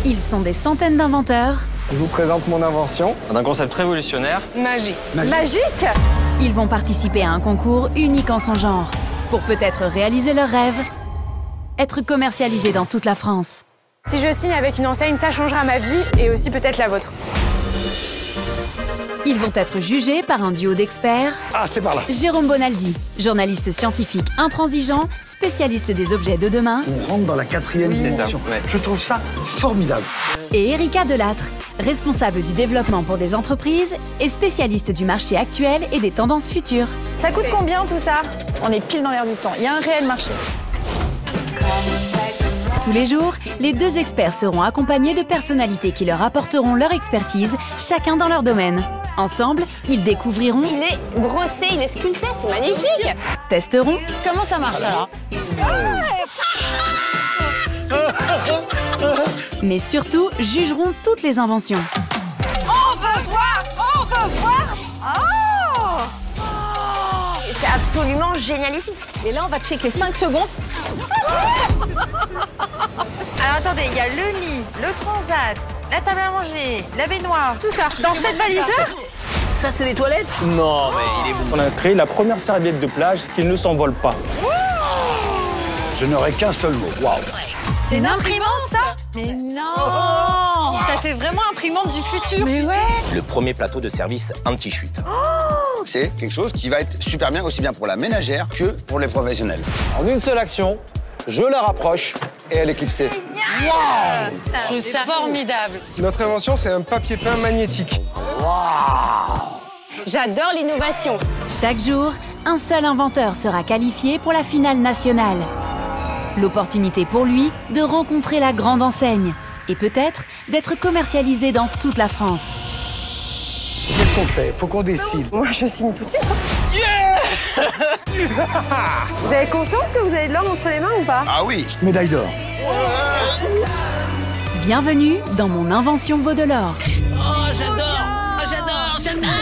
Ils sont des centaines d'inventeurs. Je vous présente mon invention. D'un concept révolutionnaire. Magique. Magique. Ils vont participer à un concours unique en son genre pour peut-être réaliser leurs rêves, être commercialisés dans toute la France. Si je signe avec une enseigne, ça changera ma vie et aussi peut-être la vôtre. Ils vont être jugés par un duo d'experts. Ah, c'est par là. Jérôme Bonaldi, journaliste scientifique intransigeant, spécialiste des objets de demain. On rentre dans la quatrième dimension. ça, ouais. Je trouve ça formidable. Et Erika Delattre, responsable du développement pour des entreprises et spécialiste du marché actuel et des tendances futures. Ça coûte combien tout ça? On est pile dans l'air du temps. Il y a un réel marché. Tous les jours, les deux experts seront accompagnés de personnalités qui leur apporteront leur expertise, chacun dans leur domaine. Ensemble, ils découvriront, Il est brossé, il est sculpté, c'est magnifique. testeront, Comment ça marche alors? mais surtout jugeront toutes les inventions. On veut voir. Oh, c'est absolument génialissime. Et là, on va checker 5 secondes. Alors attendez, il y a le lit, le transat, la table à manger, la baignoire, tout ça. Dans cette valise-là? Ça, c'est des toilettes? Non, mais il est bon. On a créé la première serviette de plage qui ne s'envole pas. Je n'aurai qu'un seul mot. Waouh. C'est une imprimante, ça? Mais non. Ça fait vraiment imprimante du futur, tu sais. Le premier plateau de service anti-chute. C'est quelque chose qui va être super bien, aussi bien pour la ménagère que pour les professionnels. En une seule action, je la rapproche et elle est clipsée. Je trouve ça formidable. Notre invention, c'est un papier peint magnétique. J'adore l'innovation. Chaque jour, un seul inventeur sera qualifié pour la finale nationale. L'opportunité pour lui de rencontrer la grande enseigne et peut-être d'être commercialisé dans toute la France. Qu'est-ce qu'on fait? Faut qu'on décide. Moi, je signe tout de suite. Vous avez conscience que vous avez de l'or entre les mains ou pas? Ah oui. Médaille d'or. Bienvenue dans Mon invention vaut de l'or. Oh, j'adore! Oh, j'adore!